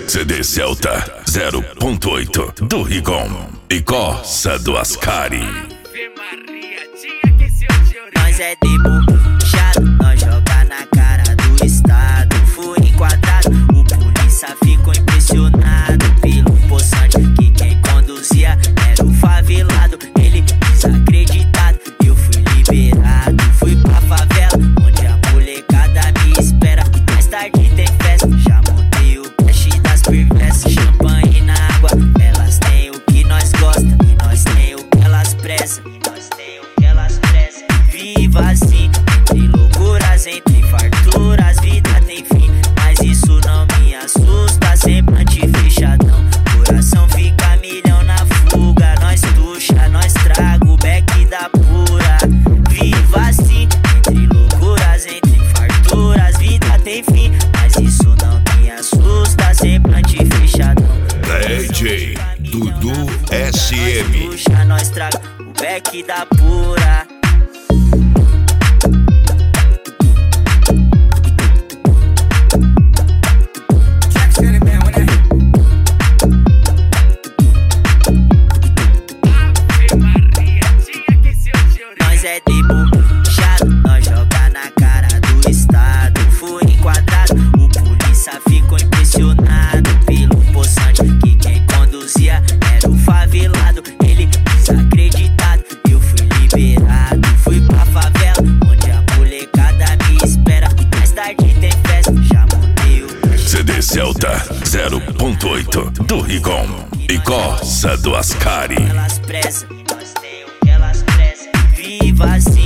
CD Celta 0.8 do Rigon e Coça do Ascari. Nós é debochado, nós joga na cara do estado. Fui enquadrado, o polícia ficou impressionado pelo poçante que quem conduzia era o favelado. Ele desacreditado, eu fui liberado. Fui pra favela, onde a molecada me espera. Mais tarde tem festa, já montei o cache das perversas. Champanhe na água, elas têm o que nós gosta e nós tem o que elas prezam. Viva assim, entre loucuras, entre farturas, vida tem fim. Mas isso não me assusta, semblante fechadão. Coração fica milhão na fuga. Nós tuxa, nós trago o beck da pura. Viva assim, entre loucuras, entre farturas, vida tem fim. Mas isso não me assusta, semblante fechadão. DJ Dudu SM. Tuxa, nós trago o beck da pura. Nós é debochado, nós joga na cara do estado. Fui enquadrado, o polícia ficou impressionado pelo poçante que quem conduzia era o favelado. Ele desacreditado, eu fui liberado. Fui pra favela, onde a molecada me espera. Mais tarde tem festa, já montei o CD Celta 0.8 do Rigon e Coça do Ascari. elas prezam, nós tem o que elas prezam. Viva assim.